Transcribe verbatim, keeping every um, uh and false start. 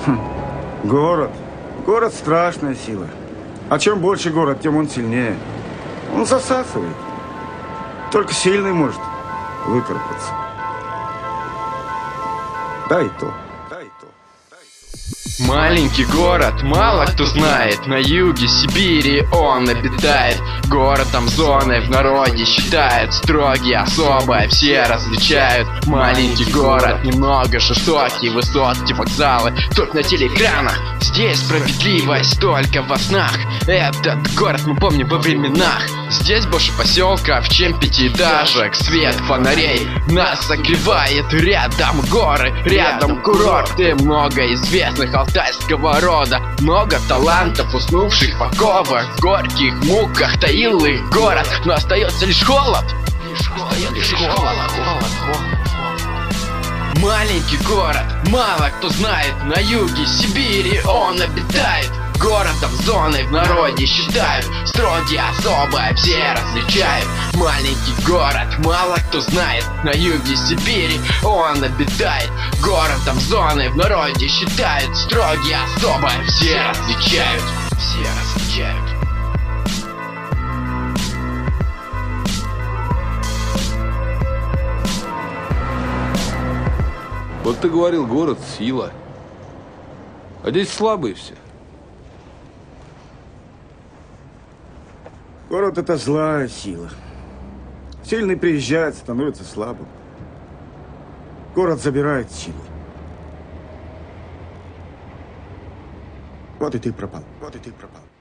Город. Город – страшная сила. А чем больше город, тем он сильнее. Он засасывает. Только сильный может выкарабкаться. Да и то. Да и то. Маленький город, мало кто знает. На юге Сибири он обитает. Городом зоной в народе считают. Строгий, особо, все различают. Маленький город, немного жестокий. Высотки, вокзалы, только на телеэкранах. Здесь справедливость только во снах. Этот город мы помним во временах. Здесь больше поселков, чем пятиэтажек. Свет фонарей нас согревает. Рядом горы, рядом курорты. Много известных алтайского рода. Много талантов, уснувших в оковах. В горьких муках таил их город. Но остается лишь холод. Лишь холод, лишь холод, холод, холод. Маленький город, мало кто знает. На юге Сибири он обитает. Городом зоной в народе считают. Строгие, особо, все различают. Маленький город, мало кто знает. На юге Сибири он обитает. Городом зоной в народе считают. Строгие, особо, все различают. Все различают. Вот ты говорил, город — сила. А здесь слабые все. Город – это злая сила. Сильный приезжает, становится слабым. Город забирает силу. Вот и ты пропал. Вот и ты пропал.